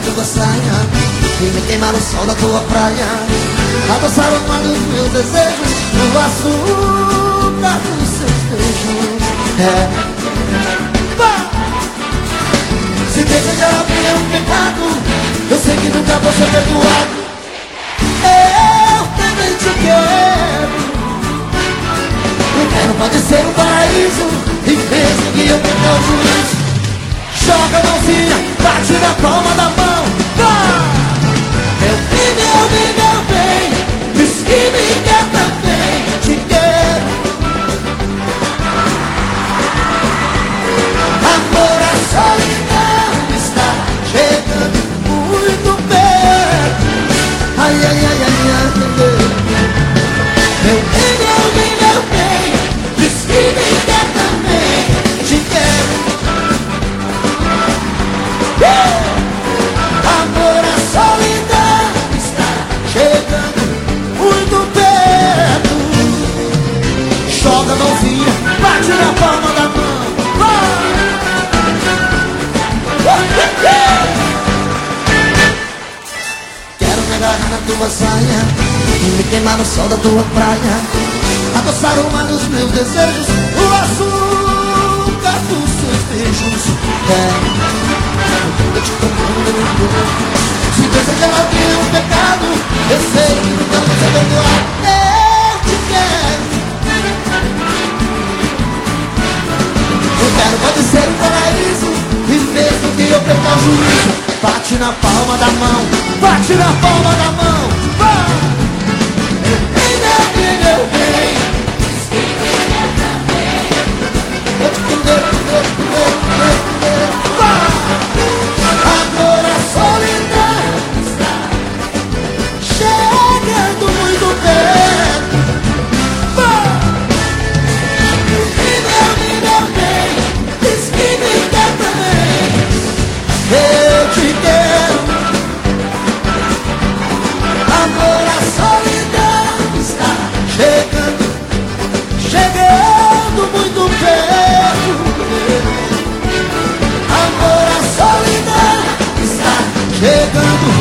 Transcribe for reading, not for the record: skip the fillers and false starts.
tua saia e me queimar no sol da tua praia. Adoçar o mar dos meus desejos, o açúcar dos seus beijos. Se desejar alguém é um pecado, eu sei que nunca vou ser perdoado. Eu também te quero. O inferno pode ser um paraíso, e mesmo que eu perca o juízo, joga a mãozinha, bate na palma da mão. Meu bem, meu bem, diz que me quer também, te quero. Amor, a solidão está chegando muito perto. Ai, ai, ai, ai, ai, meu bem, meu bem, diz que me quer também, te quero. Amor, a solidão está chegando muito perto. Joga a mãozinha, bate na palma da mão. Quero me agarrar na tua saia e me queimar no sol da tua praia. Adoçar o mar dos meus desejos, o açúcar dos seus beijos. Se desejar alguém é um pecado, eu sei que nunca vou ser perdoado. Eu te quero. O inferno pode ser um paraíso, e mesmo que eu perca o juízo, bate na palma da mão, bate na palma da mão. Meu bem, eu te quero. Amor, a solidão está chegando muito perto. Meu bem, diz que me quer também. Eu te quero. Amor, a solidão está chegando muito perto. Amor, a solidão está chegando